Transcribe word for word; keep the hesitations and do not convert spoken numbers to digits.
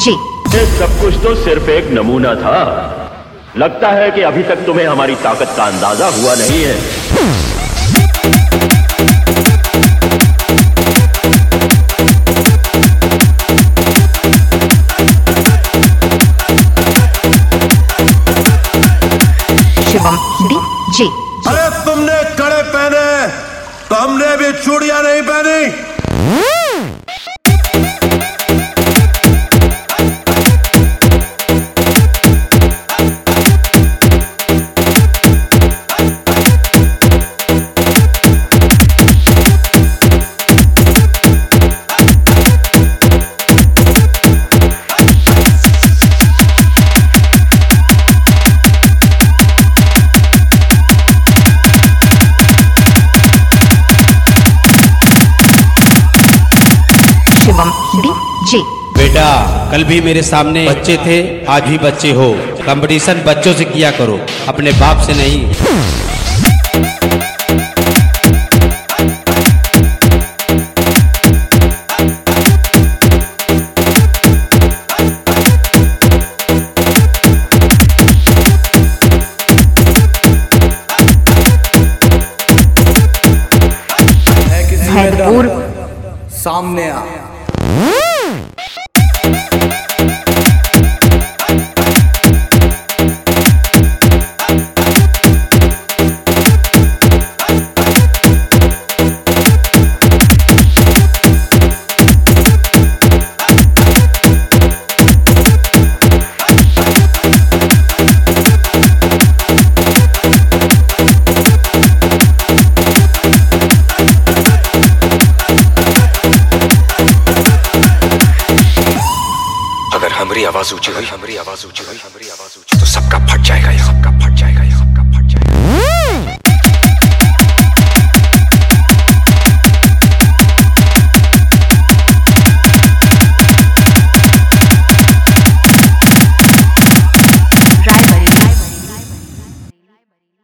जे। ये सब कुछ तो सिर्फ एक नमूना था। लगता है कि अभी तक तुम्हें हमारी ताकत का अंदाजा हुआ नहीं है। Shivam D J. अरे तुमने कड़े पहने तो हमने भी चूड़ियां नहीं पहनी। Shivam D J. बेटा कल भी मेरे सामने बच्चे थे, आज भी बच्चे हो। कंपटीशन बच्चों से किया करो, अपने बाप से नहीं। भरपूर सामने आ। अगर हमारी आवाज ऊंची हुई हमारी आवाज ऊंची हुई हमारी आवाज ऊंची तो सबका फट जाएगा, सबका फट